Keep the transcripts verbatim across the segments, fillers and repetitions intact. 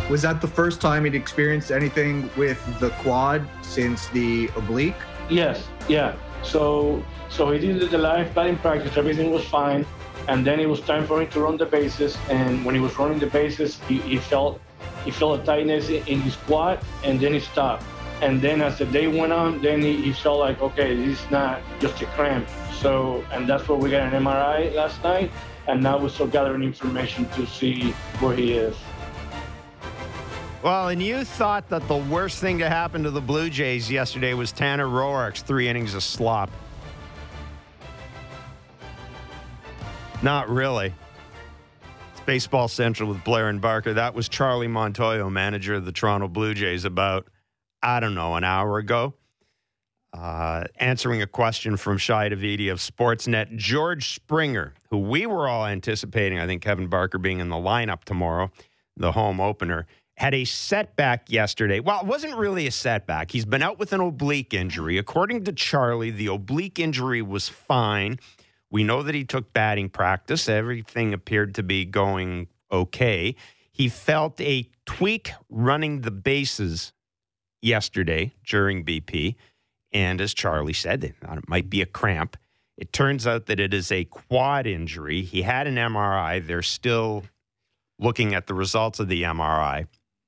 Was that the first time he'd experienced anything with the quad since the oblique? Yes, yeah. So so he did the live batting practice, everything was fine. And then it was time for him to run the bases. And when he was running the bases, he, he felt he felt a tightness in his quad, and then he stopped. And then as the day went on, then he, he felt like, okay, this is not just a cramp. So, and that's where we got an M R I last night. And now we're still gathering information to see where he is. Well, and you thought that the worst thing to happen to the Blue Jays yesterday was Tanner Roark's three innings of slop. Not really. It's Baseball Central with Blair and Barker. That was Charlie Montoyo, manager of the Toronto Blue Jays, about, I don't know, an hour ago. Uh, answering a question from Shai Davidi of Sportsnet. George Springer, who we were all anticipating, I think Kevin Barker being in the lineup tomorrow, the home opener, had a setback yesterday. Well, it wasn't really a setback. He's been out with an oblique injury. According to Charlie, the oblique injury was fine. We know that he took batting practice. Everything appeared to be going okay. He felt a tweak running the bases yesterday during B P. And as Charlie said, it might be a cramp. It turns out that it is a quad injury. He had an M R I. They're still looking at the results of the M R I.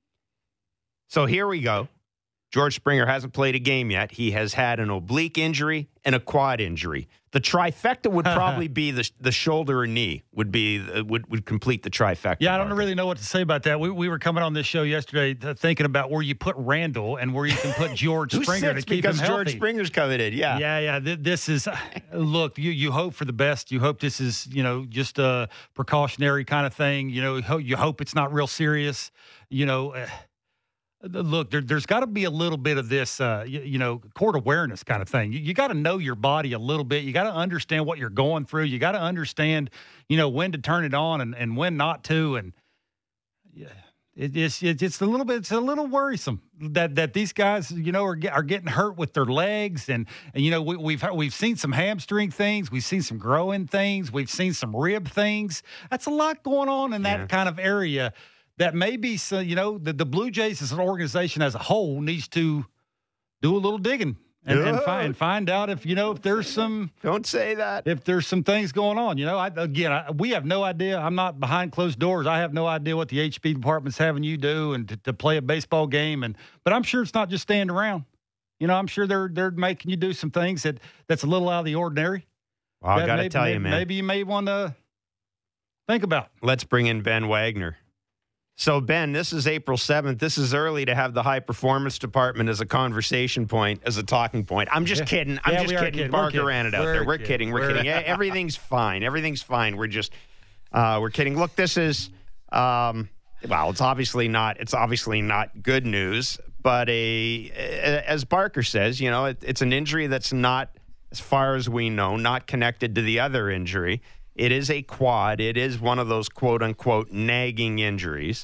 So here we go. George Springer hasn't played a game yet. He has had an oblique injury and a quad injury. The trifecta would probably be the the shoulder or knee would be would would complete the trifecta. Yeah, I don't market. really know what to say about that. We we were coming on this show yesterday th- thinking about where you put Randall and where you can put George Who Springer to sits keep him because healthy. George Springer's coming in. Yeah, yeah, yeah. Th- this is look. You you hope for the best. You hope this is you know just a precautionary kind of thing. You know, ho- you hope it's not real serious. You know. Uh, Look, there, there's got to be a little bit of this, uh, you, you know, court awareness kind of thing. You, you got to know your body a little bit. You got to understand what you're going through. You got to understand, you know, when to turn it on and, and when not to. And yeah, it, it's it, it's a little bit, it's a little worrisome that that these guys, you know, are get, are getting hurt with their legs. And, and you know, we, we've we've seen some hamstring things, we've seen some growing things, we've seen some rib things. That's a lot going on in that Yeah. kind of area. That maybe, so, you know, the, the Blue Jays as an organization as a whole needs to do a little digging and, and, find, find out if, you know, if there's some. Don't say that. If there's some things going on. You know, I, again, I, we have no idea. I'm not behind closed doors. I have no idea what the H P department's having you do and to, to play a baseball game. And But I'm sure it's not just standing around. You know, I'm sure they're they're making you do some things that, that's a little out of the ordinary. Well, I got to tell maybe, you, man. Maybe you may want to think about. Let's bring in Ben Wagner. So, Ben, this is April seventh. This is early to have the high performance department as a conversation point, as a talking point. I'm just kidding. I'm Yeah, just we are kidding. kidding. Barker We're ran it out kidding. there. We're We're kidding. We're kidding. kidding. We're- Everything's fine. Everything's fine. We're just, uh, we're kidding. Look, this is, um, well, it's obviously not, it's obviously not good news, but a, as Barker says, you know, it, it's an injury that's not, as far as we know, not connected to the other injury. It is a quad. It is one of those quote unquote nagging injuries.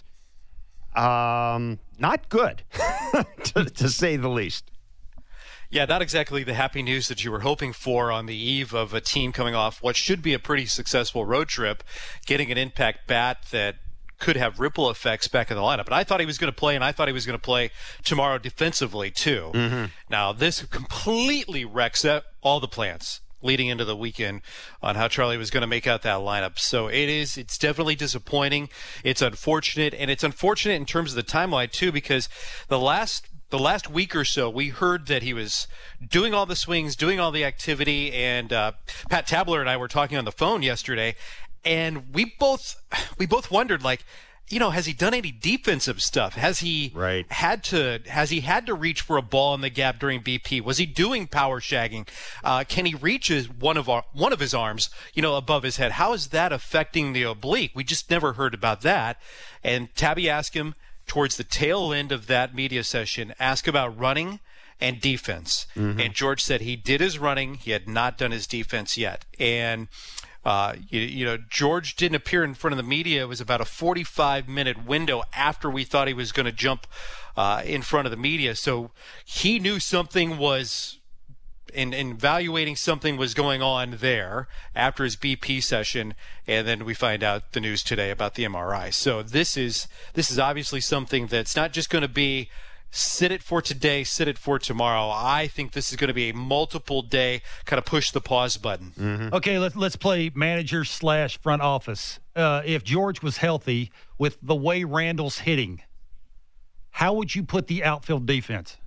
Um, not good, to, to say the least. Yeah, not exactly the happy news that you were hoping for on the eve of a team coming off what should be a pretty successful road trip, getting an impact bat that could have ripple effects back in the lineup. But I thought he was going to play, and I thought he was going to play tomorrow defensively, too. Mm-hmm. Now, this completely wrecks all the plans leading into the weekend on how Charlie was going to make out that lineup. So it is, it's definitely disappointing. It's unfortunate, and it's unfortunate in terms of the timeline too, because the last the last week or so, we heard that he was doing all the swings, doing all the activity, and uh, Pat Tabler and I were talking on the phone yesterday, and we both we both wondered, like, you know, has he done any defensive stuff? Has he right. had to has he had to reach for a ball in the gap during B P? Was he doing power shagging? Uh, can he reach his one of our one of his arms, you know, above his head? How is that affecting the oblique? We just never heard about that. And Tabby asked him towards the tail end of that media session, ask about running and defense. Mm-hmm. And George said he did his running, he had not done his defense yet. And Uh, you, you know, George didn't appear in front of the media. It was about a forty-five minute window after we thought he was going to jump uh, in front of the media. So he knew something was in, in evaluating something was going on there after his B P session, and then we find out the news today about the M R I. So this is this is obviously something that's not just going to be sit it for today, sit it for tomorrow. I think this is going to be a multiple day kind of push the pause button. Mm-hmm. Okay, let's let's play manager slash front office. Uh, if George was healthy with the way Randall's hitting, how would you put the outfield defense?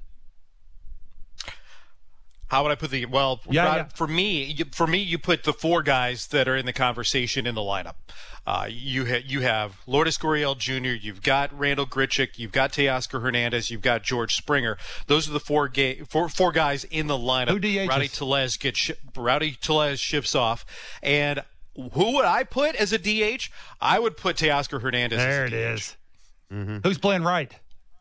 How would I put the well? Yeah, Rod, yeah. For me, you, for me, you put the four guys that are in the conversation in the lineup. Uh, you ha- you have Lourdes Gurriel Junior You've got Randall Grichuk. You've got Teoscar Hernandez. You've got George Springer. Those are the four ga- four, four guys in the lineup. Who D Hs? Rowdy Tellez gets sh- Rowdy Tellez shifts off, and who would I put as a D H? I would put Teoscar Hernandez. There as it a D H. is. Mm-hmm. Who's playing right?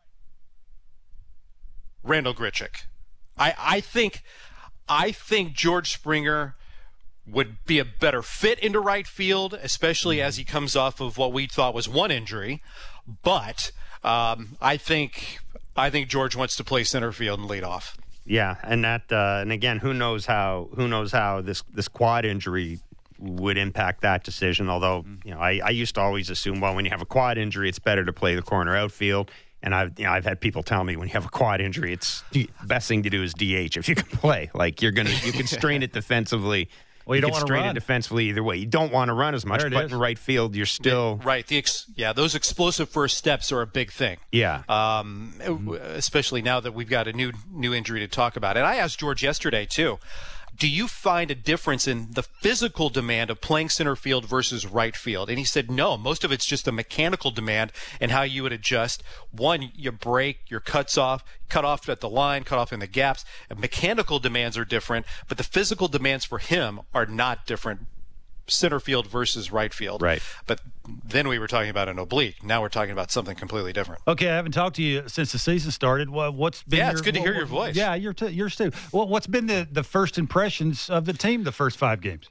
Randall Grichuk. I, I think I think George Springer would be a better fit into right field, especially as he comes off of what we thought was one injury. But um, I think I think George wants to play center field and lead off. Yeah, and that uh, and again, who knows how who knows how this this quad injury would impact that decision. Although you know, I, I used to always assume, well, when you have a quad injury, it's better to play the corner outfield. And I've you know I've had people tell me when you have a quad injury, it's the best thing to do is D H if you can play. Like you're gonna you can strain it defensively. Well, you don't can wanna strain run. it defensively either way. You don't want to run as much, There it but is. in right field, you're still Right. The ex- yeah, those explosive first steps are a big thing. yeah. Um, especially now that we've got a new new injury to talk about. And I asked George yesterday too. Do you find a difference in the physical demand of playing center field versus right field? And he said, no, most of it's just a mechanical demand and how you would adjust. One, you break, your cuts off, cut off at the line, cut off in the gaps. And mechanical demands are different, but the physical demands for him are not different. Center field versus right field. Right. But then we were talking about an oblique. Now we're talking about something completely different. Okay, I haven't talked to you since the season started. Well, what's been Yeah, your, it's good to what- hear your voice. Yeah, you're t- yours too. Well, what's been the, the first impressions of the team the first five games?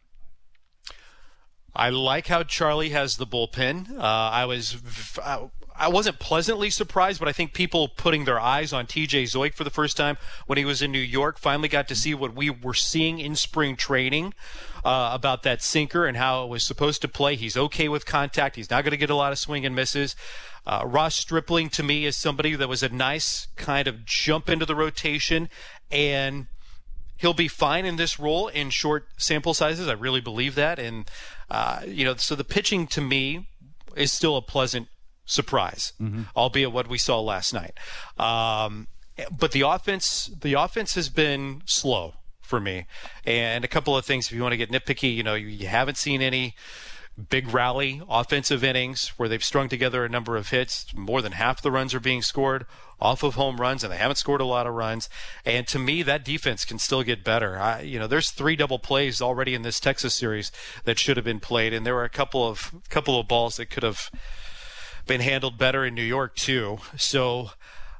I like how Charlie has the bullpen. Uh, I was v- I- I wasn't pleasantly surprised, but I think people putting their eyes on T J Zoik for the first time when he was in New York finally got to see what we were seeing in spring training uh, about that sinker and how it was supposed to play. He's okay with contact. He's not going to get a lot of swing and misses. Uh, Ross Stripling, to me, is somebody that was a nice kind of jump into the rotation, and he'll be fine in this role in short sample sizes. I really believe that. And, uh, you know, so the pitching to me is still a pleasant surprise, mm-hmm. albeit what we saw last night. Um, but the offense, the offense has been slow for me. And a couple of things, if you want to get nitpicky, you know, you, you haven't seen any big rally offensive innings where they've strung together a number of hits. More than half the runs are being scored off of home runs, and they haven't scored a lot of runs. And to me, that defense can still get better. I, you know, there's three double plays already in this Texas series that should have been played, and there were a couple of couple of balls that could have been handled better in New York too. So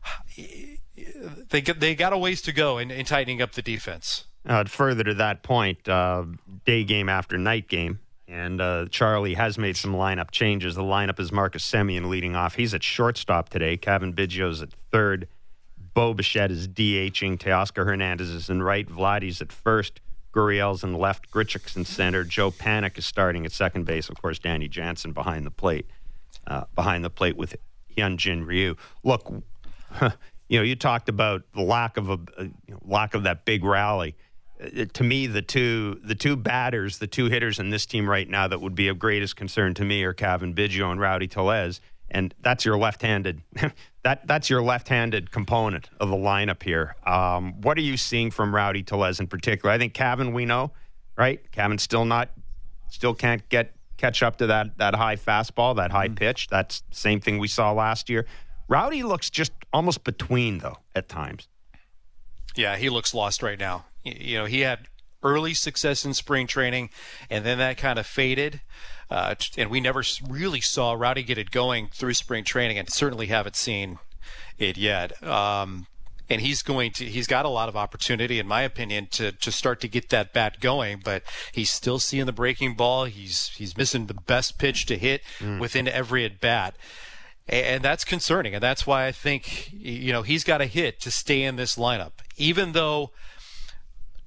they they got a ways to go in, in tightening up the defense. Uh, further to that point, uh, day game after night game, and uh, Charlie has made some lineup changes. The lineup is Marcus Semien leading off. He's at shortstop today. Kevin Biggio's at third. Bo Bichette is DHing. Teoscar Hernandez is in right. Vladdy's at first. Gurriel's in left. Grichuk's in center. Joe Panik is starting at second base. Of course, Danny Jansen behind the plate. Uh, behind the plate with Hyunjin Ryu. Look, you know, you talked about the lack of a, a you know, lack of that big rally. Uh, to me, the two the two batters, the two hitters in this team right now that would be of greatest concern to me are Kevin Biggio and Rowdy Tellez, and that's your left-handed that that's your left-handed component of the lineup here. Um, what are you seeing from Rowdy Tellez in particular? I think Kevin, we know, right? Kevin's still not, still can't get. catch up to that that high fastball, that high pitch. That's the same thing we saw last year. Rowdy looks just almost between, though, at times. Yeah, he looks lost right now. You know, he had early success in spring training, and then that kind of faded. Uh, and we never really saw Rowdy get it going through spring training, and certainly haven't seen it yet. Um, and he's going to, he's got a lot of opportunity, in my opinion, to, to start to get that bat going, but he's still seeing the breaking ball. He's, he's missing the best pitch to hit mm. within every at bat. And, and that's concerning. And that's why I think, you know, he's got a hit to stay in this lineup, even though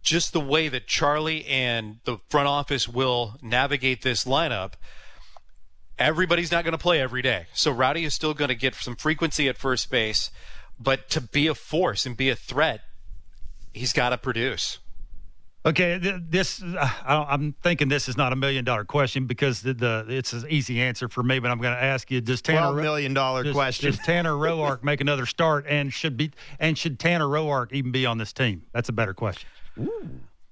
just the way that Charlie and the front office will navigate this lineup, everybody's not going to play every day. So Rowdy is still going to get some frequency at first base, but to be a force and be a threat, he's got to produce. Okay, this I, I'm thinking this is not a million dollar question because the, the it's an easy answer for me. But I'm going to ask you: Does Tanner twelve million dollar does, question? Does Tanner Roark make another start, and should be and should Tanner Roark even be on this team? That's a better question. Ooh.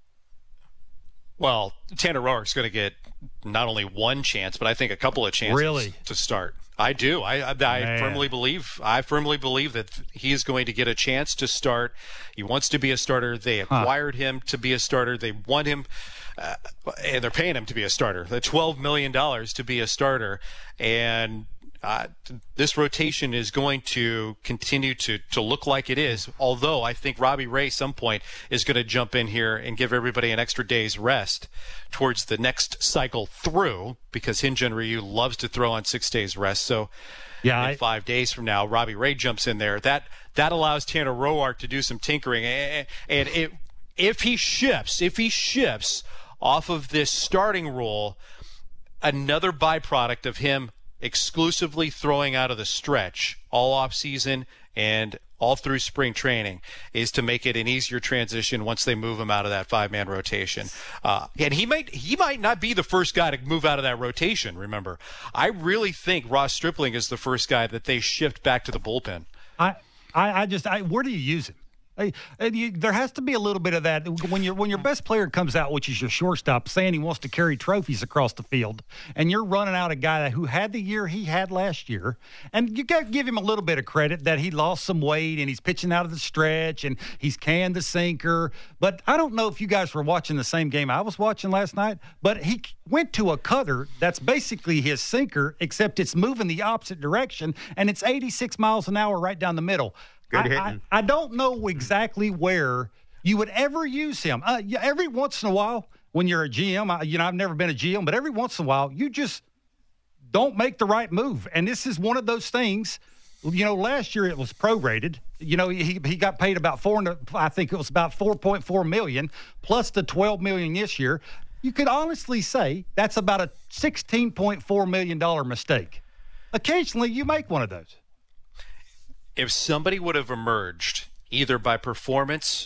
Well, Tanner Roark's going to get not only one chance, but I think a couple of chances really? to start. I do. I I, I firmly believe. I firmly believe that he is going to get a chance to start. He wants to be a starter. They acquired huh. him to be a starter. They want him, uh, and they're paying him to be a starter. The twelve million dollars to be a starter, and uh, this rotation is going to continue to to look like it is. Although I think Robbie Ray, some point, is going to jump in here and give everybody an extra day's rest towards the next cycle through, because Hyun-Jin Ryu loves to throw on six days rest. So yeah, I, five days from now, Robbie Ray jumps in there. That that allows Tanner Roark to do some tinkering. And it, if he shifts, if he shifts off of this starting role, another byproduct of him exclusively throwing out of the stretch all off season and all through spring training is to make it an easier transition once they move him out of that five-man rotation. Uh, and he might he might not be the first guy to move out of that rotation, remember. I really think Ross Stripling is the first guy that they shift back to the bullpen. I, I, I just I, where do you use him? Hey, you, there has to be a little bit of that when your when your best player comes out, which is your shortstop, saying he wants to carry trophies across the field, and you're running out a guy who had the year he had last year, and you got to give him a little bit of credit that he lost some weight and he's pitching out of the stretch and he's canned the sinker. But I don't know if you guys were watching the same game I was watching last night, but he went to a cutter that's basically his sinker, except it's moving the opposite direction, and it's eighty-six miles an hour right down the middle. Good I, I, I don't know exactly where you would ever use him. Uh, yeah, every once in a while, when you're a G M, I, you know, I've never been a G M, but every once in a while, you just don't make the right move. And this is one of those things. You know, last year it was prorated. You know, he he got paid about four. I think it was about four point four million plus the twelve million this year. You could honestly say that's about a sixteen point four million dollar mistake. Occasionally, you make one of those. If somebody would have emerged either by performance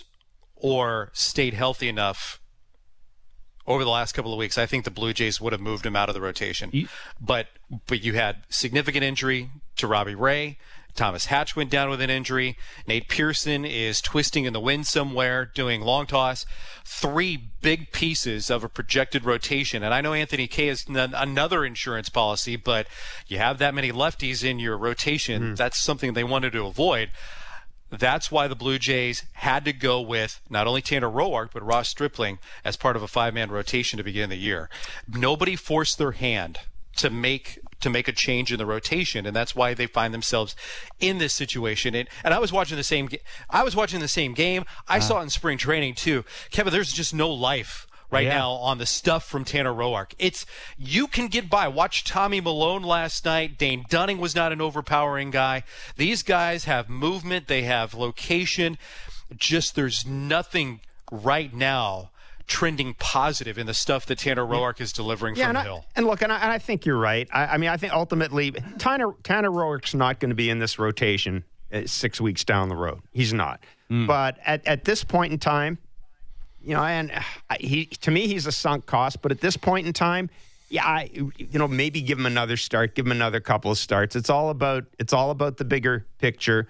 or stayed healthy enough over the last couple of weeks, I think the Blue Jays would have moved him out of the rotation. You, but but you had significant injury to Robbie Ray. Thomas Hatch went down with an injury. Nate Pearson is twisting in the wind somewhere, doing long toss. Three big pieces of a projected rotation. And I know Anthony Kay is n- another insurance policy, but you have that many lefties in your rotation. Mm. That's something they wanted to avoid. That's why the Blue Jays had to go with not only Tanner Roark, but Ross Stripling as part of a five-man rotation to begin the year. Nobody forced their hand to make to make a change in the rotation, and that's why they find themselves in this situation. And, and I was watching the same. I was watching the same game. I uh, saw it in spring training too, Kevin. There's just no life right yeah. now on the stuff from Tanner Roark. It's you can get by. Watch Tommy Malone last night. Dane Dunning was not an overpowering guy. These guys have movement. They have location. Just there's nothing right now trending positive in the stuff that Tanner Roark is delivering yeah, from and the I, hill. And look, and I, and I think you're right. I, I mean, I think ultimately Tanner, Tanner Roark's not going to be in this rotation uh, six weeks down the road. He's not. Mm. But at, at this point in time, you know, and he to me, he's a sunk cost. But at this point in time, yeah, I, you know, maybe give him another start, give him another couple of starts. It's all about it's all about the bigger picture.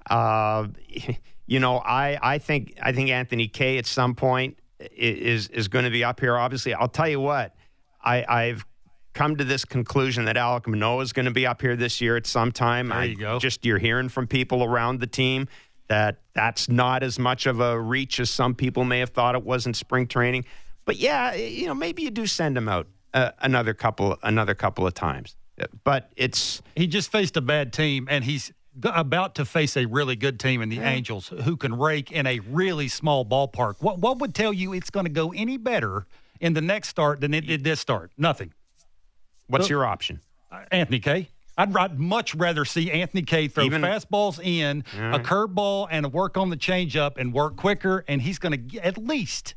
Uh, you know, I I think I think Anthony Kay at some point is is going to be up here. Obviously, I'll tell you what, I, I've come to this conclusion that Alek Manoah is going to be up here this year at some time. There you I, go. Just you're hearing from people around the team that that's not as much of a reach as some people may have thought it was in spring training. But yeah, you know, maybe you do send him out uh, another couple another couple of times. But it's he just faced a bad team, and he's about to face a really good team in the yeah. Angels who can rake in a really small ballpark. What what would tell you it's going to go any better in the next start than it did this start? Nothing. What's so, your option? Uh, Anthony Kay. I'd, I'd much rather see Anthony Kay throw Even, fastballs in, right. a curveball, and work on the changeup and work quicker, and he's going to at least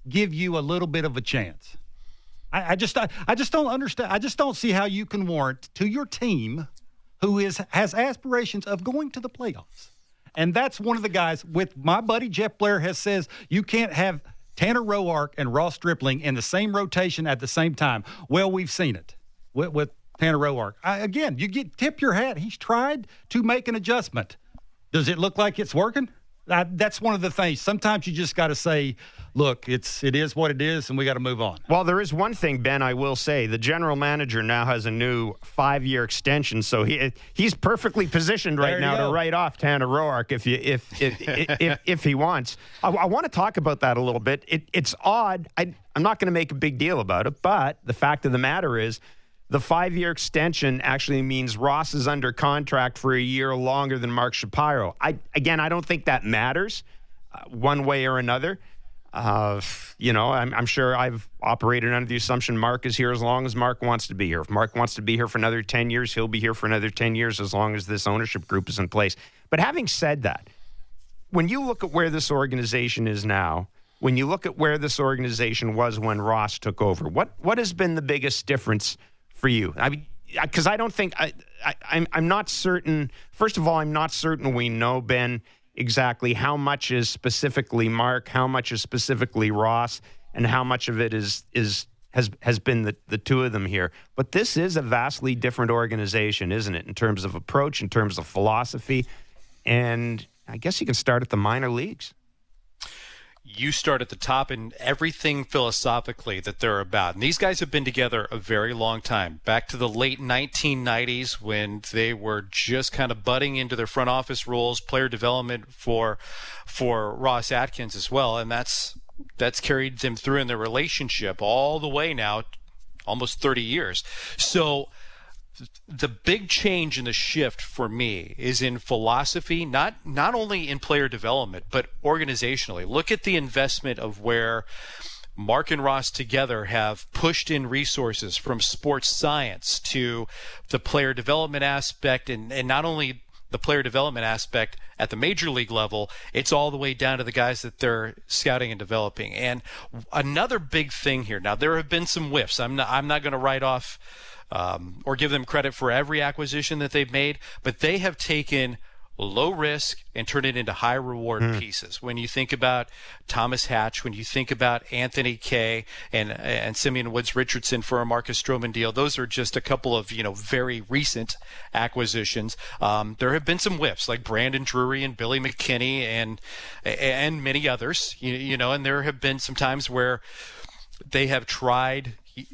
give you a little bit of a chance. I, I just I, I just don't understand. I just don't see how you can warrant to your team who is has aspirations of going to the playoffs. And that's one of the guys with my buddy Jeff Blair has says you can't have Tanner Roark and Ross Stripling in the same rotation at the same time. Well, we've seen it with, with Tanner Roark. I, again, you get tip your hat. He's tried to make an adjustment. Does it look like it's working? I, that's one of the things. Sometimes you just got to say, look, it's it is what it is, and we got to move on. Well, there is one thing, Ben, I will say. The general manager now has a new five-year extension, so he he's perfectly positioned right now go. to write off Tanner Roark if you if if if, if, if he wants. I, I want to talk about that a little bit. It, it's odd. I, I'm not going to make a big deal about it, but the fact of the matter is, the five-year extension actually means Ross is under contract for a year longer than Mark Shapiro. I again, I don't think that matters uh, one way or another. Uh, you know, I'm, I'm sure I've operated under the assumption Mark is here as long as Mark wants to be here. If Mark wants to be here for another ten years, he'll be here for another ten years as long as this ownership group is in place. But having said that, when you look at where this organization is now, when you look at where this organization was when Ross took over, what what has been the biggest difference for you? I mean, because I don't think I, I, I'm I'm not certain. First of all, I'm not certain we know, Ben, exactly how much is specifically Mark, how much is specifically Ross, and how much of it is is has has been the, the two of them here. But this is a vastly different organization, isn't it, in terms of approach, in terms of philosophy, and I guess you can start at the minor leagues. You start at the top and everything philosophically that they're about. And these guys have been together a very long time, back to the late nineteen nineties when they were just kind of butting into their front office roles, player development for for Ross Atkins as well. And that's that's carried them through in their relationship all the way now, almost thirty years. So the big change in the shift for me is in philosophy, not not only in player development, but organizationally. Look at the investment of where Mark and Ross together have pushed in resources from sports science to the player development aspect, and, and not only the player development aspect at the major league level, it's all the way down to the guys that they're scouting and developing. And another big thing here, now there have been some whiffs. I'm not, I'm not going to write off Um, or give them credit for every acquisition that they've made, but they have taken low risk and turned it into high reward mm. pieces. When you think about Thomas Hatch, when you think about Anthony Kay and and Simeon Woods Richardson for a Marcus Stroman deal, those are just a couple of, you know, very recent acquisitions. Um, there have been some whiffs like Brandon Drury and Billy McKinney and and many others, you, you know, and there have been some times where they have tried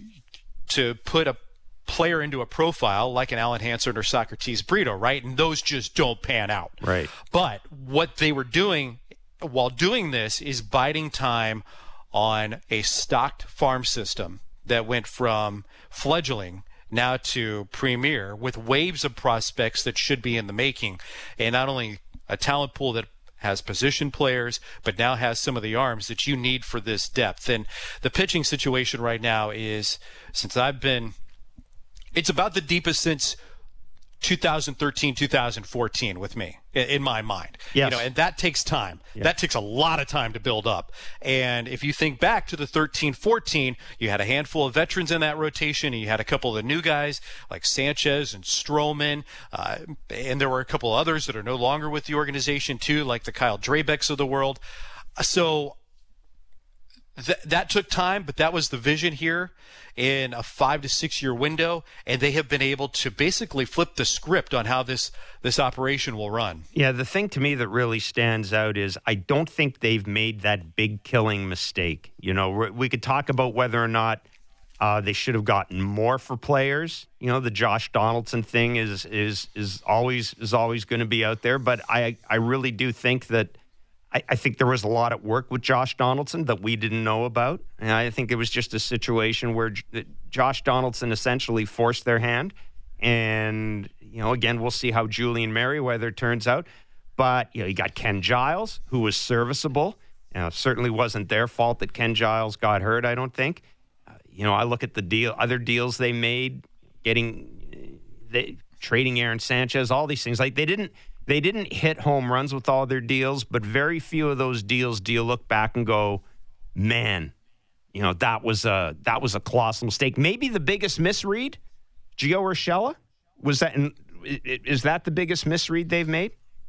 to put a player into a profile like an Alan Hansen or Socrates Brito, right? And those just don't pan out. Right. But what they were doing while doing this is biding time on a stocked farm system that went from fledgling now to premier with waves of prospects that should be in the making. And not only a talent pool that has position players, but now has some of the arms that you need for this depth. And the pitching situation right now is, since I've been It's about the deepest since two thousand thirteen, two thousand fourteen with me, in my mind. Yes. You know, and that takes time. Yeah. That takes a lot of time to build up. And if you think back to the thirteen fourteen, you had a handful of veterans in that rotation, and you had a couple of the new guys like Sanchez and Stroman, uh, and there were a couple others that are no longer with the organization too, like the Kyle Drabecks of the world. So Th- that took time, but that was the vision here in a five to six year window, and they have been able to basically flip the script on how this this operation will run. Yeah, the thing to me that really stands out is I don't think they've made that big killing mistake. You know, we could talk about whether or not uh, they should have gotten more for players. You know, the Josh Donaldson thing is is is always is always going to be out there, but I I really do think that. I think there was a lot at work with Josh Donaldson that we didn't know about. And I think it was just a situation where Josh Donaldson essentially forced their hand. And, you know, again, we'll see how Julian Merriweather turns out. But, you know, you got Ken Giles, who was serviceable. You know, it certainly wasn't their fault that Ken Giles got hurt, I don't think. Uh, you know, I look at the deal, other deals they made, getting, they, trading Aaron Sanchez, all these things. Like, they didn't... They didn't hit home runs with all their deals, but very few of those deals do you look back and go, man, you know, that was a that was a colossal mistake. Maybe the biggest misread, Gio Urshela, was that? In, is that the biggest misread they've made?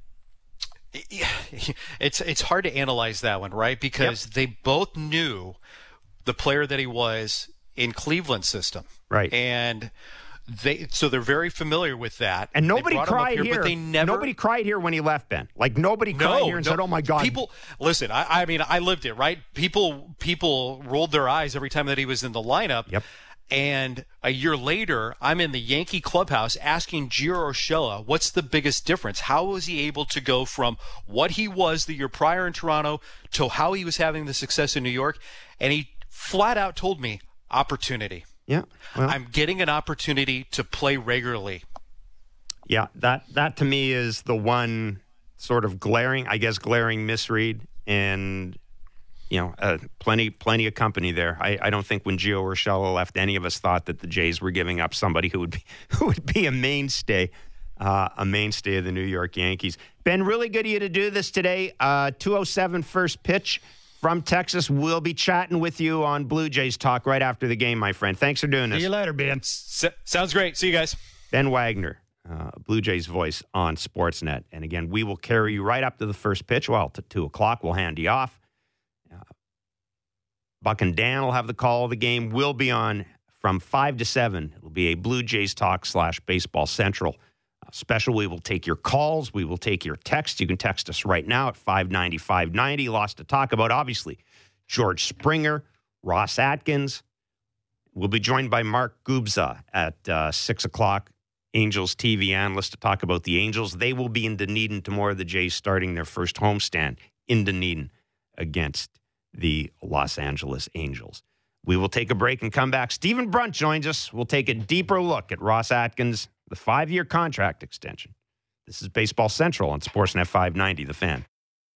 It's it's hard to analyze that one, right? Because yep. they both knew the player that he was in Cleveland's system, right? And they so they're very familiar with that. And nobody cried here, here. But they never, nobody cried here when he left, Ben. Like nobody cried no, here and no, said, "Oh my God." People listen. I, I mean, I lived it, right? People people rolled their eyes every time that he was in the lineup. Yep. And a year later, I'm in the Yankee clubhouse asking Gio Urshela, what's the biggest difference? How was he able to go from what he was the year prior in Toronto to how he was having the success in New York? And he flat out told me, opportunity. Yeah. Well, I'm getting an opportunity to play regularly. Yeah, that, that to me is the one sort of glaring, I guess, glaring misread. And you know, uh, plenty, plenty of company there. I, I don't think when Gio Urshela left, any of us thought that the Jays were giving up somebody who would be, who would be a mainstay, uh, a mainstay of the New York Yankees. Ben, really good of you to do this today. Uh, two oh seven first pitch from Texas. We'll be chatting with you on Blue Jays Talk right after the game, my friend. Thanks for doing this. See you later, Ben. S- sounds great. See you guys. Ben Wagner, uh, Blue Jays voice on Sportsnet. And again, we will carry you right up to the first pitch. Well, to two o'clock, we'll hand you off. Buck and Dan will have the call of the game. We'll be on from five to seven. It'll be a Blue Jays Talk slash Baseball Central uh, special. We will take your calls. We will take your texts. You can text us right now at five ninety, five ninety. Lots to talk about, obviously. George Springer, Ross Atkins. We'll be joined by Mark Gubza at uh, six o'clock, Angels T V analyst, to talk about the Angels. They will be in Dunedin tomorrow. The Jays starting their first homestand in Dunedin against the Los Angeles Angels. We will take a break and come back. Stephen Brunt joins us. We'll take a deeper look at Ross Atkins, the five-year contract extension. This is Baseball Central on Sportsnet five ninety, The Fan.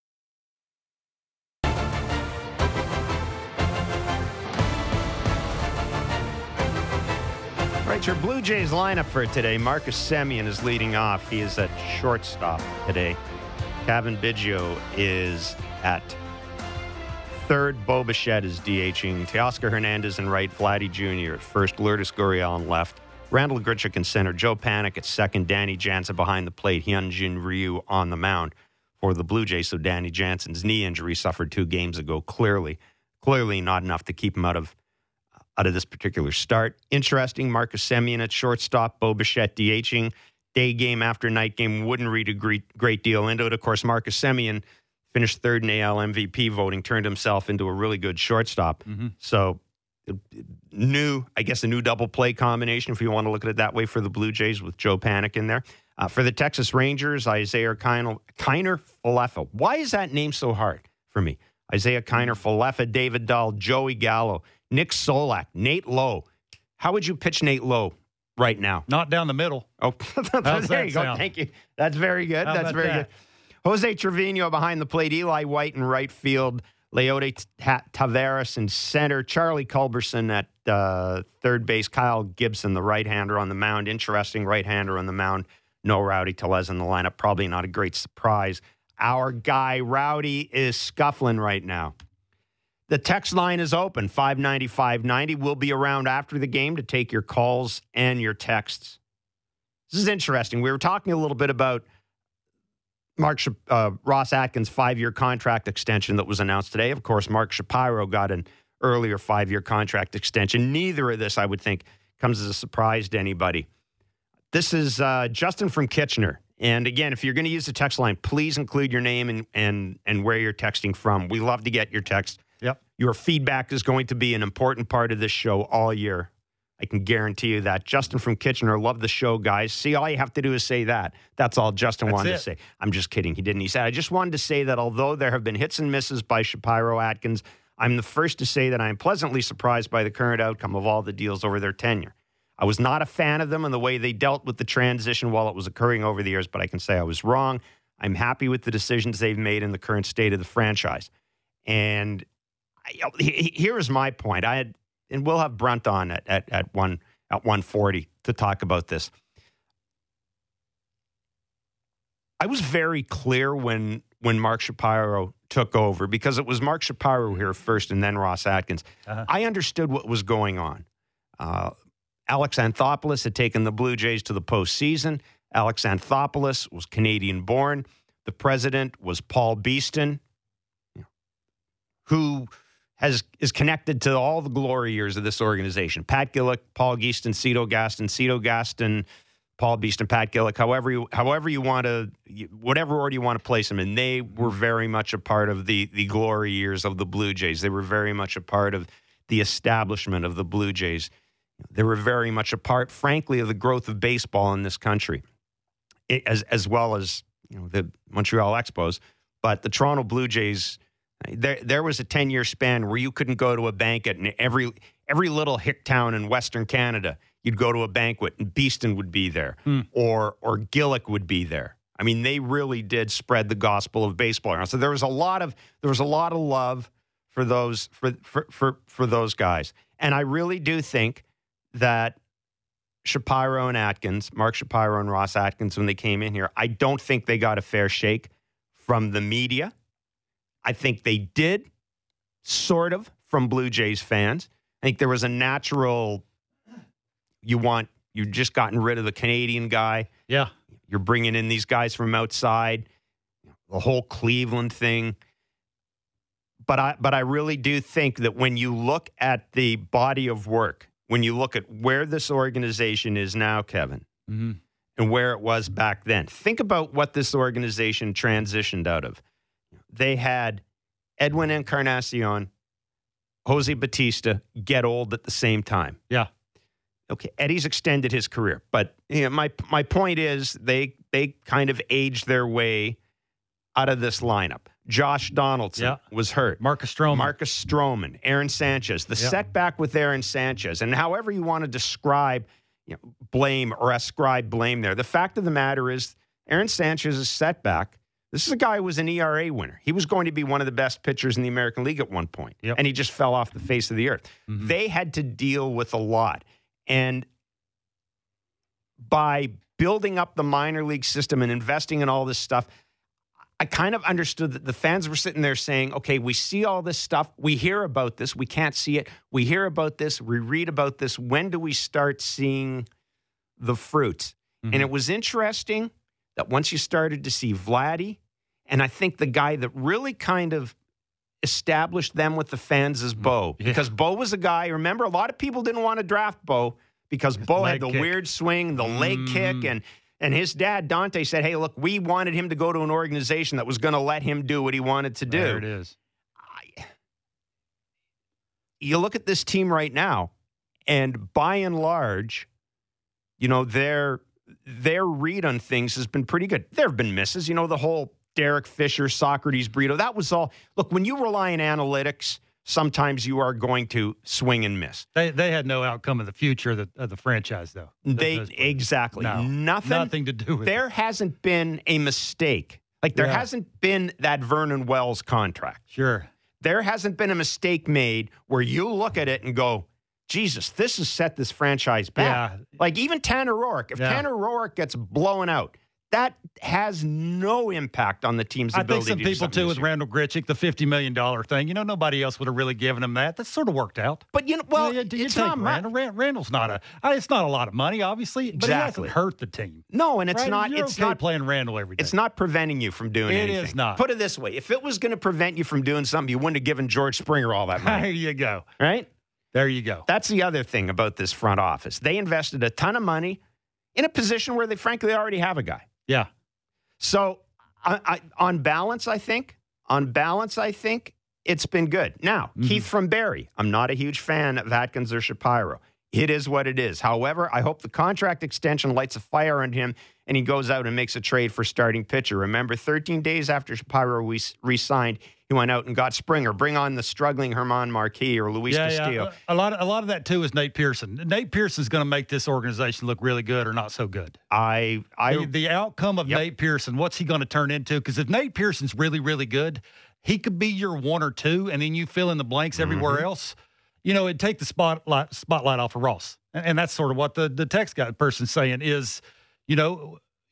All right, your Blue Jays lineup for today. Marcus Semien is leading off. He is at shortstop today. Cavan Biggio is at third. Bo Bichette is DHing. Teoscar Hernandez in right. Vladdy Junior at first. Lourdes Gurriel in left. Randall Grichuk in center. Joe Panik at second. Danny Jansen behind the plate. Hyunjin Ryu on the mound for the Blue Jays. So Danny Jansen's knee injury suffered two games ago. Clearly, clearly not enough to keep him out of out of this particular start. Interesting. Marcus Semien at shortstop. Bo Bichette DHing. Day game after night game. Wouldn't read a great, great deal into it. Of course, Marcus Semien finished third in A L M V P voting, turned himself into a really good shortstop. Mm-hmm. So, new, I guess, a new double play combination, if you want to look at it that way, for the Blue Jays with Joe Panik in there. Uh, for the Texas Rangers, Isaiah Kiner, Kiner Falefa. Why is that name so hard for me? Isaiah Kiner Falefa, David Dahl, Joey Gallo, Nick Solak, Nate Lowe. How would you pitch Nate Lowe right now? Not down the middle. Oh, there you go. Sound? Thank you. That's very good. How That's very that? good. Jose Trevino behind the plate, Eli White in right field, Leody Taveras in center, Charlie Culberson at uh, third base, Kyle Gibson, the right-hander on the mound. Interesting right-hander on the mound. No Rowdy Tellez in the lineup. Probably not a great surprise. Our guy, Rowdy, is scuffling right now. The text line is open, five ninety, five ninety. We'll be around after the game to take your calls and your texts. This is interesting. We were talking a little bit about Mark uh, Ross Atkins' five-year contract extension that was announced today. Of course, Mark Shapiro got an earlier five-year contract extension. Neither of this, I would think, comes as a surprise to anybody. This is uh, Justin from Kitchener. And again, if you're going to use the text line, please include your name and, and, and where you're texting from. We love to get your text. Yep. Your feedback is going to be an important part of this show all year. I can guarantee you that. Justin from Kitchener, love the show, guys. See, all you have to do is say that. That's all Justin That's wanted it. to say. I'm just kidding. He didn't. He said, I just wanted to say that although there have been hits and misses by Shapiro Atkins, I'm the first to say that I am pleasantly surprised by the current outcome of all the deals over their tenure. I was not a fan of them and the way they dealt with the transition while it was occurring over the years, but I can say I was wrong. I'm happy with the decisions they've made in the current state of the franchise. And I, here is my point. I had, and we'll have Brunt on at, at, at one at one forty to talk about this. I was very clear when when Mark Shapiro took over, because it was Mark Shapiro here first and then Ross Atkins. Uh-huh. I understood what was going on. Uh, Alex Anthopoulos had taken the Blue Jays to the postseason. Alex Anthopoulos was Canadian-born. The president was Paul Beeston, who has is connected to all the glory years of this organization. Pat Gillick, Paul Beeston, Cito Gaston, Cito Gaston, Paul Beeston, Pat Gillick, however you however you want to, whatever order you want to place them in, they were very much a part of the the glory years of the Blue Jays. They were very much a part of the establishment of the Blue Jays. They were very much a part, frankly, of the growth of baseball in this country, it, as as well as you know the Montreal Expos. But the Toronto Blue Jays, there there was a ten-year span where you couldn't go to a banquet, and every every little hick town in Western Canada, you'd go to a banquet, and Beeston would be there, mm. or or Gillick would be there. I mean, they really did spread the gospel of baseball around. So there was a lot of there was a lot of love for those for for for, for those guys, and I really do think that Shapiro and Atkins, Mark Shapiro and Ross Atkins, when they came in here, I don't think they got a fair shake from the media. I think they did, sort of, from Blue Jays fans. I think there was a natural, you want, you've just gotten rid of the Canadian guy. Yeah. You're bringing in these guys from outside, the whole Cleveland thing. But I, but I really do think that when you look at the body of work, when you look at where this organization is now, Kevin, mm-hmm. and where it was back then, think about what this organization transitioned out of. They had Edwin Encarnacion, Jose Batista get old at the same time. Yeah. Okay, Eddie's extended his career, but you know, my my point is they they kind of aged their way out of this lineup. Josh Donaldson yeah. was hurt. Marcus Stroman. Marcus Stroman. Aaron Sanchez. The yeah. setback with Aaron Sanchez. And however you want to describe, you know, blame or ascribe blame there, the fact of the matter is Aaron Sanchez's setback, this is a guy who was an E R A winner. He was going to be one of the best pitchers in the American League at one point. Yep. And he just fell off the face of the earth. Mm-hmm. They had to deal with a lot. And by building up the minor league system and investing in all this stuff, I kind of understood that the fans were sitting there saying, okay, we see all this stuff. We hear about this. We can't see it. We hear about this. We read about this. When do we start seeing the fruits? Mm-hmm. And it was interesting that once you started to see Vladdy, and I think the guy that really kind of established them with the fans is Bo. Yeah. Because Bo was a guy, remember, a lot of people didn't want to draft Bo because Bo had the kick. weird swing, the mm. leg kick, and And his dad, Dante, said, hey, look, we wanted him to go to an organization that was going to let him do what he wanted to do. There it is. I, you look at this team right now, and by and large, you know, their, their read on things has been pretty good. There have been misses. You know, the whole Derek Fisher, Socrates, Brito, that was all. Look, when you rely on analytics, sometimes you are going to swing and miss. They they had no outcome of the future of the, of the franchise, though. They exactly no, nothing. Nothing to do with there it. hasn't been a mistake. Like there yeah. hasn't been that Vernon Wells contract. Sure. There hasn't been a mistake made where you look at it and go, Jesus, this has set this franchise back. Yeah. Like even Tanner Roark. If yeah. Tanner Roark gets blown out, that has no impact on the team's I ability to think some do people, too, with year. Randall Grichuk, the fifty million dollars thing, you know, nobody else would have really given him that. That sort of worked out. But, you know, well, you know, you, you it's not not Randall. Rand, Randall's not a – it's not a lot of money, obviously, but exactly. it hasn't hurt the team. No, and it's right? not – You're it's okay not playing Randall every day. It's not preventing you from doing it anything. It is not. Put it this way. If it was going to prevent you from doing something, you wouldn't have given George Springer all that money. There you go. Right? There you go. That's the other thing about this front office. They invested a ton of money in a position where they frankly already have a guy. Yeah. So, I, I, on balance, I think, on balance, I think it's been good. Now, mm-hmm. Keith from Barrie, I'm not a huge fan of Atkins or Shapiro. It is what it is. However, I hope the contract extension lights a fire on him and he goes out and makes a trade for starting pitcher. Remember, thirteen days after Shapiro re- re-signed, he went out and got Springer. Bring on the struggling German Marquis or Luis yeah, Castillo. Yeah. A lot, of, a lot of that, too, is Nate Pearson. Nate Pearson's going to make this organization look really good or not so good. I, I, the, the outcome of yep. Nate Pearson, what's he going to turn into? Because if Nate Pearson's really, really good, he could be your one or two, and then you fill in the blanks everywhere mm-hmm. else. You know, it'd take the spotlight spotlight off of Ross. And, and that's sort of what the, the text guy person's saying is, you know,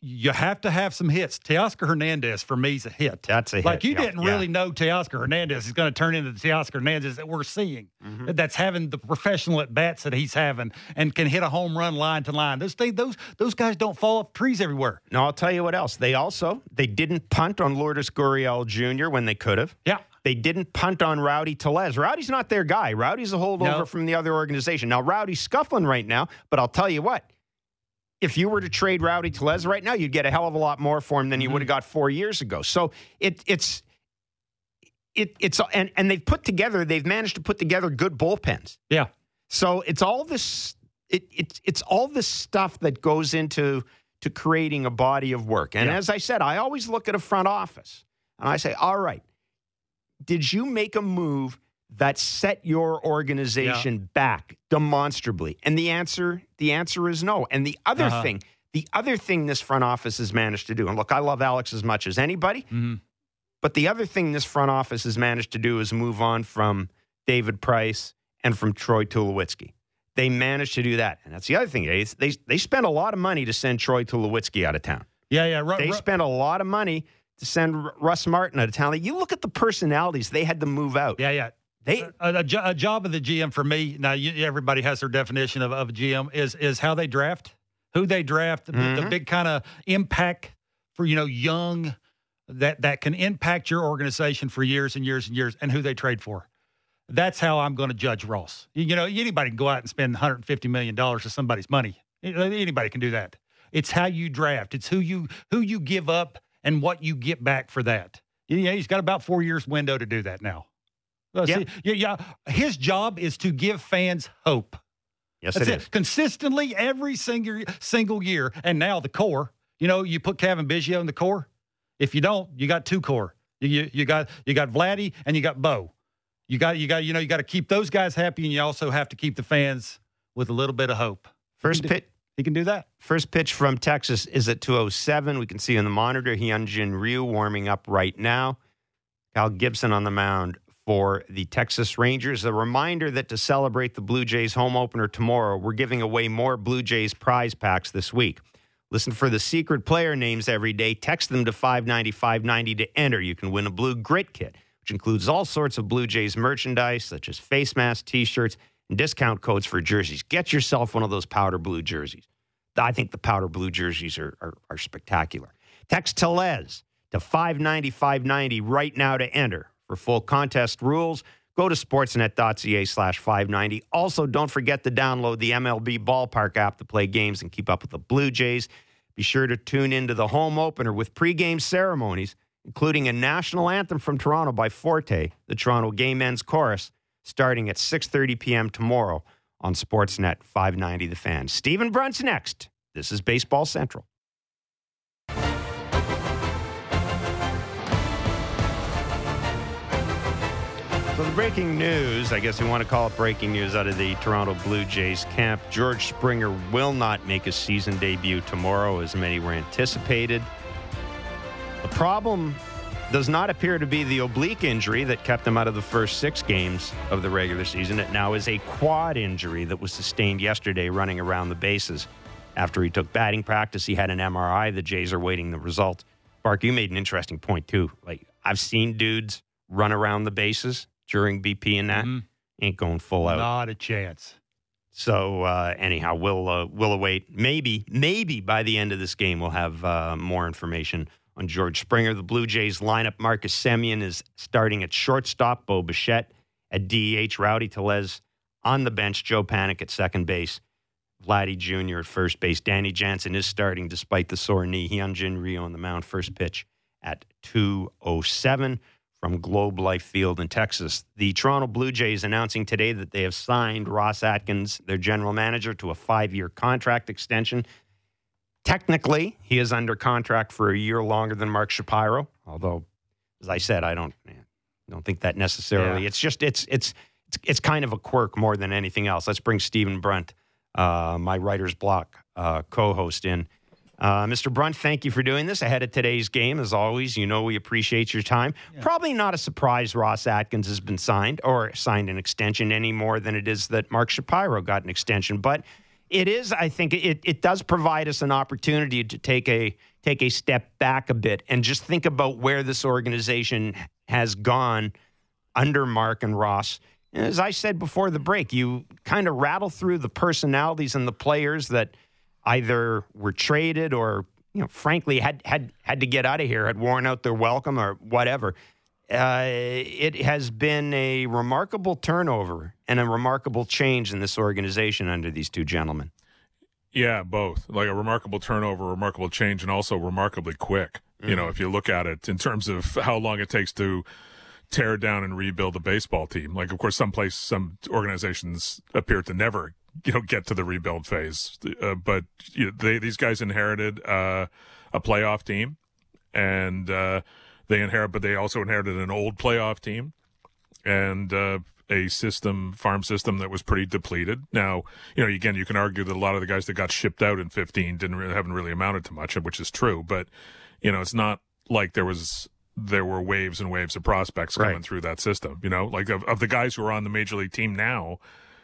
you have to have some hits. Teoscar Hernandez, for me, is a hit. That's a hit. Like, you yeah, didn't yeah. really know Teoscar Hernandez is going to turn into the Teoscar Hernandez that we're seeing. Mm-hmm. That's having the professional at-bats that he's having and can hit a home run line to line. Those things, those those guys don't fall off trees everywhere. No, I'll tell you what else. They also, they didn't punt on Lourdes Gurriel Junior when they could have. Yeah. They didn't punt on Rowdy Tellez. Rowdy's not their guy. Rowdy's a holdover No. from the other organization. Now, Rowdy's scuffling right now, but I'll tell you what. If you were to trade Rowdy Tellez right now, you'd get a hell of a lot more for him than you mm-hmm. would have got four years ago. So it, it's it, it's and and they've put together, they've managed to put together good bullpens. Yeah. So it's all this it, it it's all this stuff that goes into to creating a body of work. And yeah. as I said, I always look at a front office and I say, all right, did you make a move that set your organization yeah. back demonstrably? And the answer, the answer is no. And the other uh-huh. thing, the other thing this front office has managed to do, and look, I love Alex as much as anybody, mm-hmm. but the other thing this front office has managed to do is move on from David Price and from Troy Tulowitzki. They managed to do that. And that's the other thing. They, they, they spent a lot of money to send Troy Tulowitzki out of town. Yeah, yeah. Ru- they ru- spent a lot of money to send Russ Martin out of town. You look at the personalities they had to move out. Yeah, yeah. They, a, a, a job of the G M for me, now you, everybody has their definition of, of a G M, is is how they draft, who they draft, mm-hmm. the, the big kind of impact for, you know, young, that, that can impact your organization for years and years and years, and who they trade for. That's how I'm going to judge Ross. You, you know, anybody can go out and spend one hundred fifty million dollars of somebody's money. Anybody can do that. It's how you draft. It's who you who you give up and what you get back for that. Yeah, he's got about four years window to do that now. Uh, yeah. See, yeah, yeah. His job is to give fans hope. Yes, That's it it is. Consistently every single single year. And now the core. You know, you put Kevin Biggio in the core. If you don't, you got two core. You, you, you got you got Vladdy and you got Bo. You got you got you know you got to keep those guys happy, and you also have to keep the fans with a little bit of hope. First he pitch. He can do that. First pitch from Texas is at two oh seven. We can see on the monitor Hyunjin Ryu warming up right now. Kyle Gibson on the mound for the Texas Rangers. A reminder that to celebrate the Blue Jays home opener tomorrow, we're giving away more Blue Jays prize packs this week. Listen for the secret player names every day. Text them to five ninety, five ninety to enter. You can win a Blue Grit Kit, which includes all sorts of Blue Jays merchandise, such as face masks, T-shirts, and discount codes for jerseys. Get yourself one of those powder blue jerseys. I think the powder blue jerseys are, are, are spectacular. Text Tellez to five ninety, five ninety right now to enter. For full contest rules, go to sportsnet.ca slash 590. Also, don't forget to download the M L B Ballpark app to play games and keep up with the Blue Jays. Be sure to tune into the home opener with pregame ceremonies, including a national anthem from Toronto by Forte, the Toronto Gay Men's Chorus, starting at six thirty p.m. tomorrow on Sportsnet five ninety The Fan. Stephen Brunt's next. This is Baseball Central. So the breaking news, I guess we want to call it breaking news out of the Toronto Blue Jays camp. George Springer will not make his season debut tomorrow, as many were anticipated. The problem does not appear to be the oblique injury that kept him out of the first six games of the regular season. It now is a quad injury that was sustained yesterday running around the bases. After he took batting practice, he had an M R I. The Jays are waiting the result. Bark, you made an interesting point, too. Like, I've seen dudes run around the bases during B P and that. Mm-hmm. Ain't going full out. Not a chance. So, uh, anyhow, we'll, uh, we'll await. Maybe, maybe by the end of this game, we'll have uh, more information on George Springer. The Blue Jays lineup, Marcus Semien is starting at shortstop, Bo Bichette at D H, Rowdy Tellez on the bench, Joe Panik at second base, Vladdy Junior at first base. Danny Jansen is starting despite the sore knee. Hyunjin Ryu on the mound, first pitch at two oh seven. From Globe Life Field in Texas. The Toronto Blue Jays announcing today that they have signed Ross Atkins, their general manager, to a five-year contract extension. Technically, he is under contract for a year longer than Mark Shapiro, although, as I said, I don't, I don't think that necessarily. Yeah. It's just it's it's it's it's kind of a quirk more than anything else. Let's bring Stephen Brunt, uh, my Writer's Block uh, co-host, in. Uh, Mister Brunt, thank you for doing this ahead of today's game. As always, you know we appreciate your time. Yeah. Probably not a surprise Ross Atkins has been signed or signed an extension any more than it is that Mark Shapiro got an extension. But it is, I think, it, it does provide us an opportunity to take a take a step back a bit and just think about where this organization has gone under Mark and Ross. And as I said before the break, you kind of rattle through the personalities and the players that either were traded or, you know, frankly, had had had to get out of here, had worn out their welcome or whatever. Uh, it has been a remarkable turnover and a remarkable change in this organization under these two gentlemen. Yeah, both. Like a remarkable turnover, remarkable change, and also remarkably quick. Mm-hmm. You know, if you look at it in terms of how long it takes to tear down and rebuild a baseball team. Like, of course, some place, some organizations appear to never, you know, get to the rebuild phase. Uh, but you know, they, these guys inherited uh, a playoff team, and uh, they inherit, but they also inherited an old playoff team, and uh, a system, farm system that was pretty depleted. Now, you know, again, you can argue that a lot of the guys that got shipped out in fifteen didn't really, haven't really amounted to much, which is true. But you know, it's not like there was there were waves and waves of prospects coming right through that system. You know, like of, of the guys who are on the major league team now,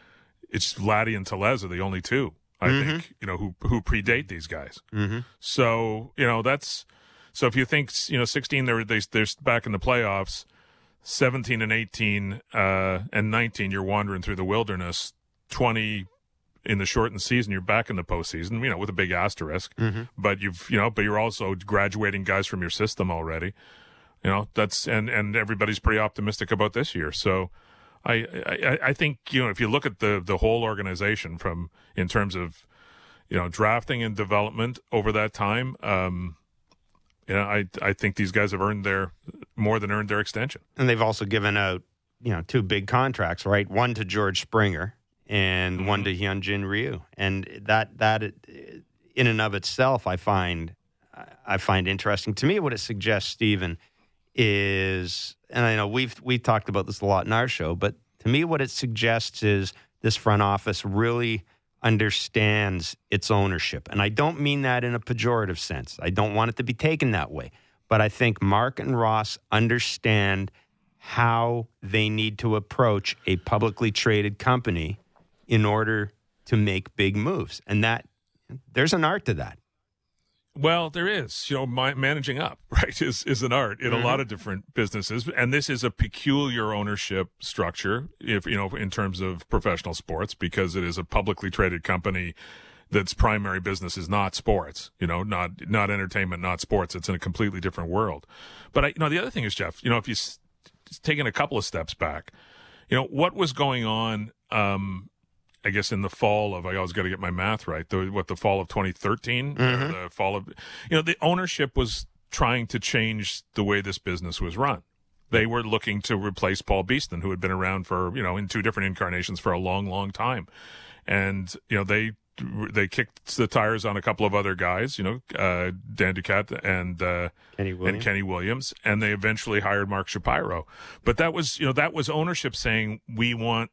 it's Vladdy and Tellez are the only two, I mm-hmm. think, you know, who who predate these guys. Mm-hmm. So, you know, that's so if you think, you know, sixteen, they're they, they're back in the playoffs. seventeen and eighteen uh, and nineteen, you're wandering through the wilderness. twenty in the shortened season, you're back in the postseason, you know, with a big asterisk. Mm-hmm. But you've, you know, but you're also graduating guys from your system already. You know, that's and, and everybody's pretty optimistic about this year. So I, I I think, you know, if you look at the the whole organization from in terms of, you know, drafting and development over that time, um, you know, I I think these guys have earned their more than earned their extension. And they've also given out, you know, two big contracts, right? One to George Springer and mm-hmm. one to Hyunjin Ryu. And that that in and of itself, I find I find interesting. To me, what it suggests, Stephen, is, and I know we've we've talked about this a lot in our show, but to me, what it suggests is this front office really understands its ownership. And I don't mean that in a pejorative sense. I don't want it to be taken that way. But I think Mark and Ross understand how they need to approach a publicly traded company in order to make big moves. And that there's an art to that. Well, there is. You know, my, managing up, right, is, is an art in mm-hmm. a lot of different businesses. And this is a peculiar ownership structure, if you know, in terms of professional sports, because it is a publicly traded company that's primary business is not sports, you know, not not entertainment, not sports. It's in a completely different world. But, I, you know, the other thing is, Jeff, you know, if you s- taking a couple of steps back, you know, what was going on, um, I guess in the fall of, I always got to get my math right, the, what, the fall of twenty thirteen, mm-hmm. or the fall of, you know, the ownership was trying to change the way this business was run. They were looking to replace Paul Beeston, who had been around for, you know, in two different incarnations for a long, long time. And, you know, they, they kicked the tires on a couple of other guys, you know, uh, Dan Duquette and, uh, Kenny Williams. and Kenny Williams. And they eventually hired Mark Shapiro. But that was, you know, that was ownership saying, we want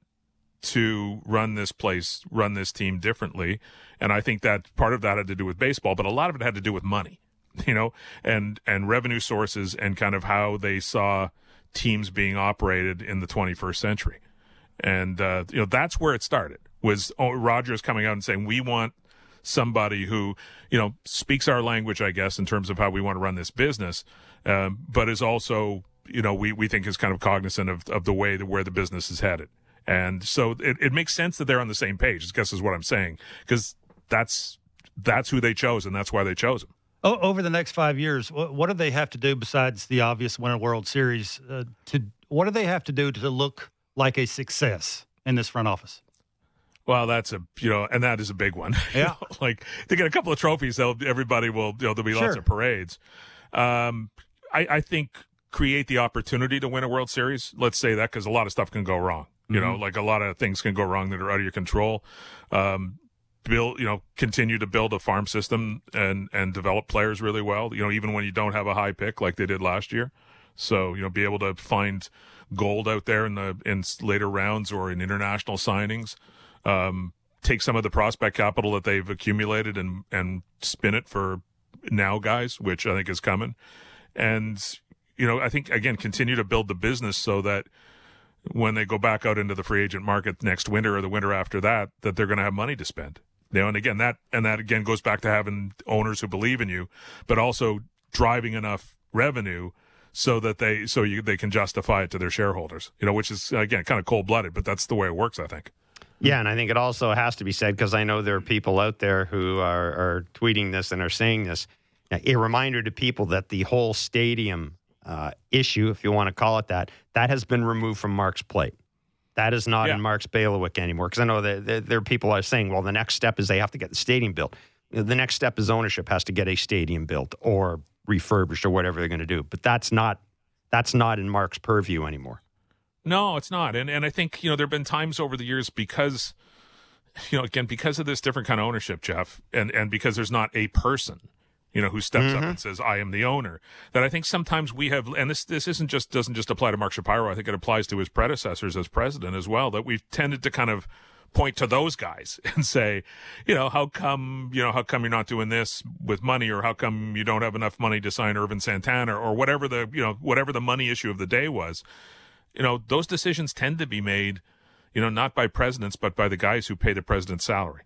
to run this place, run this team differently. And I think that part of that had to do with baseball, but a lot of it had to do with money, you know, and, and revenue sources and kind of how they saw teams being operated in the twenty-first century. And, uh, you know, that's where it started, was Rogers coming out and saying, we want somebody who, you know, speaks our language, I guess, in terms of how we want to run this business, um, but is also, you know, we, we think is kind of cognizant of, of the way that where the business is headed. And so it, it makes sense that they're on the same page, I guess is what I'm saying, because that's that's who they chose, and that's why they chose them. Oh, over the next five years, what, what do they have to do besides the obvious win a World Series? Uh, to what do they have to do to look like a success in this front office? Well, that's a, you know, and that is a big one. Yeah. You know, like, they get a couple of trophies, they'll, everybody will, you know, there'll be lots Sure. of parades. Um, I, I think create the opportunity to win a World Series. Let's say that, because a lot of stuff can go wrong. You know, mm-hmm. like a lot of things can go wrong that are out of your control. Um, build, you know, continue to build a farm system and, and develop players really well, you know, even when you don't have a high pick like they did last year. So, you know, be able to find gold out there in the, in later rounds or in international signings. Um, take some of the prospect capital that they've accumulated and, and spin it for now guys, which I think is coming. And, you know, I think, again, continue to build the business so that when they go back out into the free agent market next winter or the winter after that, that they're going to have money to spend. You know, and again, that and that again goes back to having owners who believe in you, but also driving enough revenue so that they so you they can justify it to their shareholders. You know, which is again kind of cold blooded, but that's the way it works, I think. Yeah, and I think it also has to be said, because I know there are people out there who are, are tweeting this and are saying this. A reminder to people that the whole stadium uh, issue, if you want to call it that, that has been removed from Mark's plate. That is not yeah. in Mark's bailiwick anymore. Because I know that there, there are people are saying, well, the next step is they have to get the stadium built. You know, the next step is ownership has to get a stadium built or refurbished or whatever they're going to do. But that's not that's not in Mark's purview anymore. No, it's not. And and I think, you know, there have been times over the years because, you know, again, because of this different kind of ownership, Jeff, and, and because there's not a person, you know, who steps mm-hmm. up and says, I am the owner, that I think sometimes we have, and this this isn't just doesn't just apply to Mark Shapiro, I think it applies to his predecessors as president as well, that we've tended to kind of point to those guys and say, you know, how come, you know, how come you're not doing this with money, or how come you don't have enough money to sign Irvin Santana, or whatever the, you know, whatever the money issue of the day was. You know, those decisions tend to be made, you know, not by presidents, but by the guys who pay the president's salary.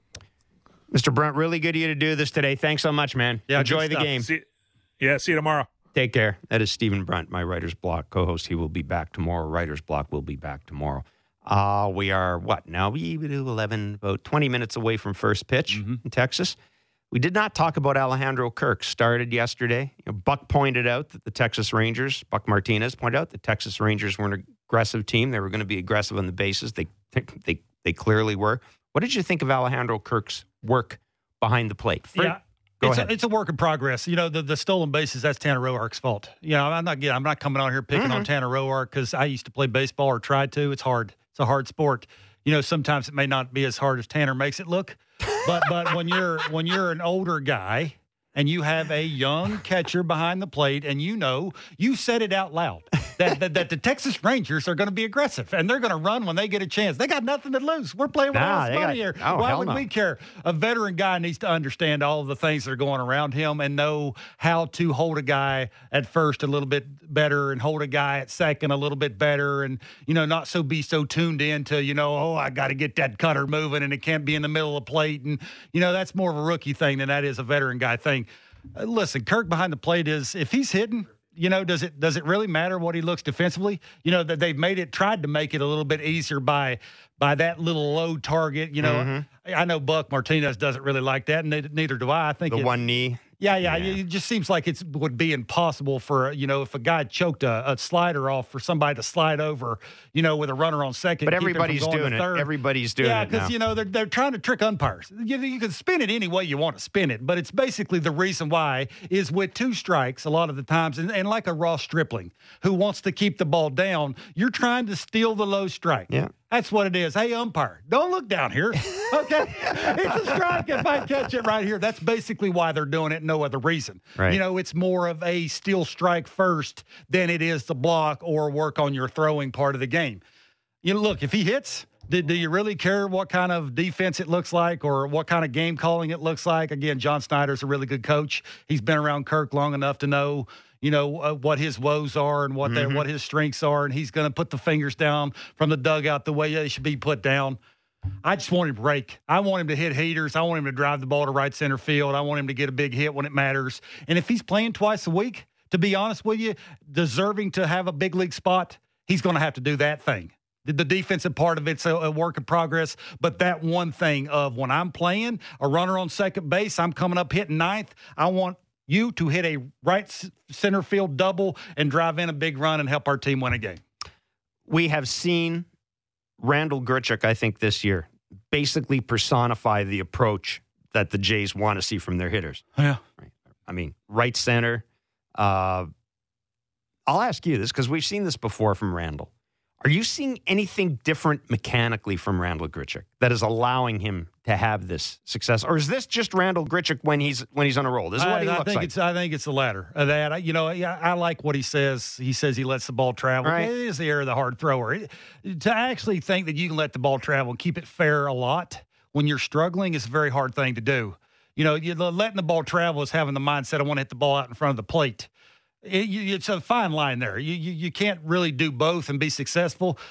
Mister Brunt, really good of you to do this today. Thanks so much, man. Yeah, enjoy the game. See, yeah, see you tomorrow. Take care. That is Stephen Brunt, my Writer's Block co-host. He will be back tomorrow. Writer's Block will be back tomorrow. Uh, we are, what, now? We do eleven, about twenty minutes away from first pitch mm-hmm. in Texas. We did not talk about Alejandro Kirk. Started yesterday. You know, Buck pointed out that the Texas Rangers, Buck Martinez pointed out the Texas Rangers were an aggressive team. They were going to be aggressive on the bases. They, they, they clearly were. What did you think of Alejandro Kirk's work behind the plate? Fred, yeah, go it's ahead. A, it's a work in progress. You know, the, the stolen bases, that's Tanner Roark's fault. You know, I'm not again, I'm not coming on here picking mm-hmm. on Tanner Roark because I used to play baseball or tried to. It's hard. It's a hard sport. You know, sometimes it may not be as hard as Tanner makes it look. But but when you're when you're an older guy and you have a young catcher behind the plate, and you know, you said it out loud that that, that the Texas Rangers are going to be aggressive and they're going to run when they get a chance. They got nothing to lose. We're playing with nah, all this money got, here. Oh, Why would no. we care? A veteran guy needs to understand all of the things that are going around him and know how to hold a guy at first a little bit better and hold a guy at second a little bit better, and you know, not so be so tuned in to, you know, oh, I got to get that cutter moving and it can't be in the middle of the plate, and you know, that's more of a rookie thing than that is a veteran guy thing. Uh, listen, Kirk behind the plate is, if he's hitting, you know, does it does it really matter what he looks defensively? You know, that they've made it, tried to make it a little bit easier by by that little low target. You know, mm-hmm. I know Buck Martinez doesn't really like that, and neither do I. I think the it, one knee. Yeah, yeah, yeah. It just seems like it would be impossible for, you know, if a guy choked a, a slider off, for somebody to slide over, you know, with a runner on second. But everybody's doing it. Everybody's doing yeah, it now. Yeah, because, you know, they're, they're trying to trick umpires. You, you can spin it any way you want to spin it, but it's basically the reason why is with two strikes a lot of the times, and, and like a Ross Stripling who wants to keep the ball down, you're trying to steal the low strike. Yeah. That's what it is. Hey, umpire, don't look down here. Okay? It's a strike if I catch it right here. That's basically why they're doing it, no other reason. Right. You know, it's more of a steal strike first than it is to block or work on your throwing part of the game. You know, look, if he hits, do, do you really care what kind of defense it looks like or what kind of game calling it looks like? Again, John Snyder's a really good coach. He's been around Kirk long enough to know, you know, uh, what his woes are and what mm-hmm. they, what his strengths are, and he's going to put the fingers down from the dugout the way they should be put down. I just want him to break. I want him to hit heaters. I want him to drive the ball to right center field. I want him to get a big hit when it matters. And if he's playing twice a week, to be honest with you, deserving to have a big league spot, he's going to have to do that thing. The defensive part of it's a, a work in progress, but that one thing of when I'm playing a runner on second base, I'm coming up hitting ninth, I want you to hit a right center field double and drive in a big run and help our team win a game. We have seen Randal Grichuk, I think, this year basically personify the approach that the Jays want to see from their hitters. Yeah. Right. I mean, right center. Uh, I'll ask you this because we've seen this before from Randal. Are you seeing anything different mechanically from Randal Grichuk that is allowing him to have this success, or is this just Randal Grichuk when he's when he's on a roll? This is what I, he I looks think like. It's, I think it's the latter of that. I, you know, I, I like what he says. He says he lets the ball travel. Right. It is the air of the hard thrower. It, to actually think that you can let the ball travel and keep it fair a lot when you're struggling is a very hard thing to do. You know, you, letting the ball travel is having the mindset, I want to hit the ball out in front of the plate. It, you, it's a fine line there. You, you you can't really do both and be successful.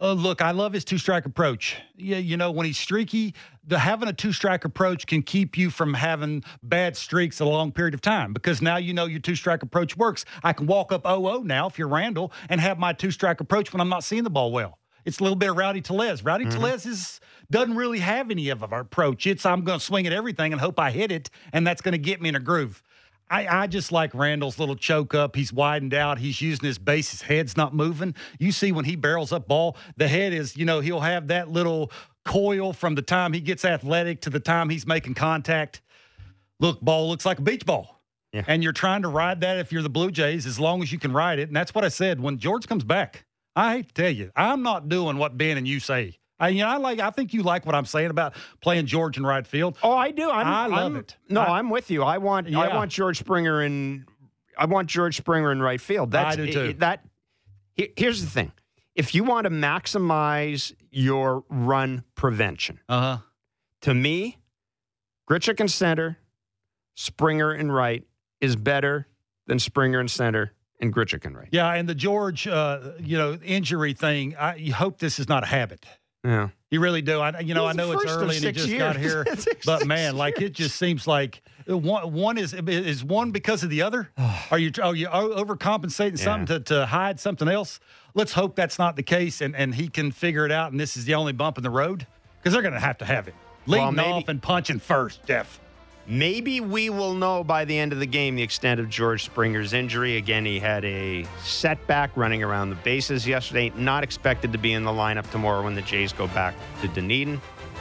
Uh, look, I love his two-strike approach. Yeah, you know, when he's streaky, the having a two-strike approach can keep you from having bad streaks a long period of time because now you know your two-strike approach works. I can walk up oh oh now if you're Randall and have my two-strike approach when I'm not seeing the ball well. It's a little bit of Rowdy Tellez. Rowdy mm-hmm. Tellez is, doesn't really have any of our approach. It's I'm going to swing at everything and hope I hit it, and that's going to get me in a groove. I, I just like Randall's little choke up. He's widened out. He's using his base. His head's not moving. You see when he barrels up ball, the head is, you know, he'll have that little coil from the time he gets athletic to the time he's making contact. Look, ball looks like a beach ball. Yeah. And you're trying to ride that if you're the Blue Jays as long as you can ride it. And that's what I said. When George comes back, I hate to tell you, I'm not doing what Ben and you say. I, you know, I like. I think you like what I'm saying about playing George in right field. Oh, I do. I'm, I love I'm, it. No, I, I'm with you. I want. Yeah. I want George Springer in. I want George Springer in right field. That's, I do too. It, that. Here's the thing: if you want to maximize your run prevention, uh huh. To me, Grichuk in center, Springer in right is better than Springer in center and Grichuk in right. Yeah, and the George, uh, you know, injury thing. I you hope this is not a habit. Yeah, you really do. I, you know, He's I know it's early and he just years. got here, but man, like it just seems like one, one is is one because of the other. Are you are you overcompensating yeah. something to, to hide something else? Let's hope that's not the case, and, and he can figure it out. And this is the only bump in the road because they're going to have to have it leading well, maybe, off and punching first, Jeff. Maybe we will know by the end of the game the extent of George Springer's injury. Again, he had a setback running around the bases yesterday. Not expected to be in the lineup tomorrow when the Jays go back to Dunedin.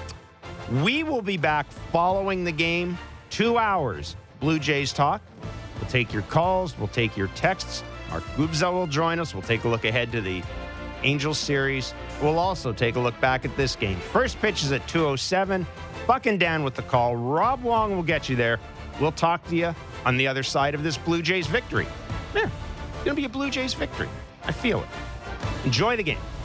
We will be back following the game. Two hours. Blue Jays talk. We'll take your calls. We'll take your texts. Mark Gubza will join us. We'll take a look ahead to the Angels series. We'll also take a look back at this game. First pitch is at two oh seven. Buck and Dan with the call. Rob Wong will get you there. We'll talk to you on the other side of this Blue Jays victory. Yeah, it's going to be a Blue Jays victory. I feel it. Enjoy the game.